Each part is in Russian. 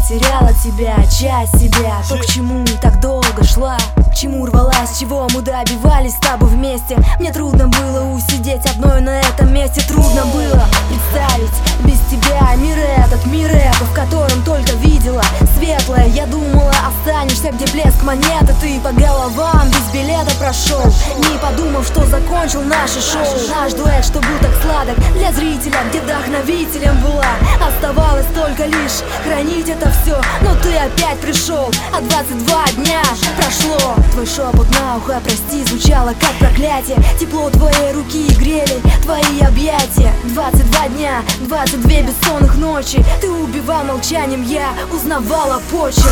потеряла тебя, часть себя. То, к чему так долго шла, к чему рвалась, чего мы добивались с тобой вместе. Мне трудно было усидеть одной на этом месте. Трудно было представить без тебя мир этот, в котором только видела светлое. Я думала, останешься, где блеск монеты. Ты по головам без билета прошел, не подумав, что закончил наше шоу. Наш дуэт, что был так сладок для зрителя, где вдохновителем была. Оставалось только лишь хранить это все, но ты опять пришел, а 22 дня прошло. Твой шепот на ухо, прости, звучало как проклятие. Тепло твоей руки грели твои объятия. 22 дня, 22 бессонных ночи. Ты убивал молчанием, я узнавала почерк.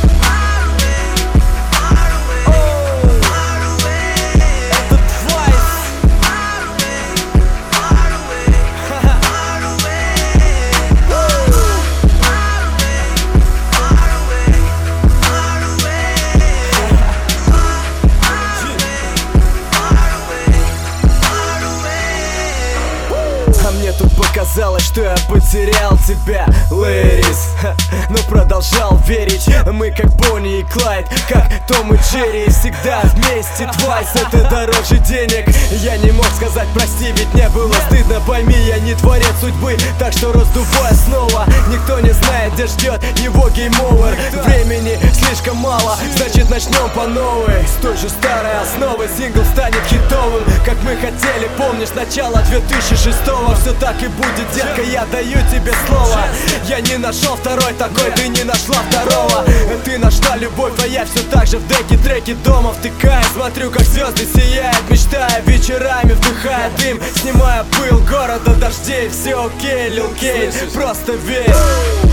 Тут показалось, что я потерял тебя, Лэрис, но продолжал верить. Мы как Бонни и Клайд, как Том и Джерри, всегда вместе, твайс, это дороже денег. Я не мог сказать прости, ведь не было стыдно. Пойми, я не творец судьбы, так что раздувай снова. Никто не знает, где ждет его гейм-овер. Времени слишком мало, значит начнем по новой. С той же старой основы сингл станет хитовым, как мы хотели, помнишь, начало 2006-го. Все так и будет, детка, я даю тебе слово. Я не нашел второй такой, ты не нашла второго. Ты нашла любовь, а я все так же в деке треки дома втыкаю. Смотрю, как звезды сияют, мечтая вечерами, вдыхая дым, снимая пыл города, дождей. Все окей, Лил Кейн, просто верь.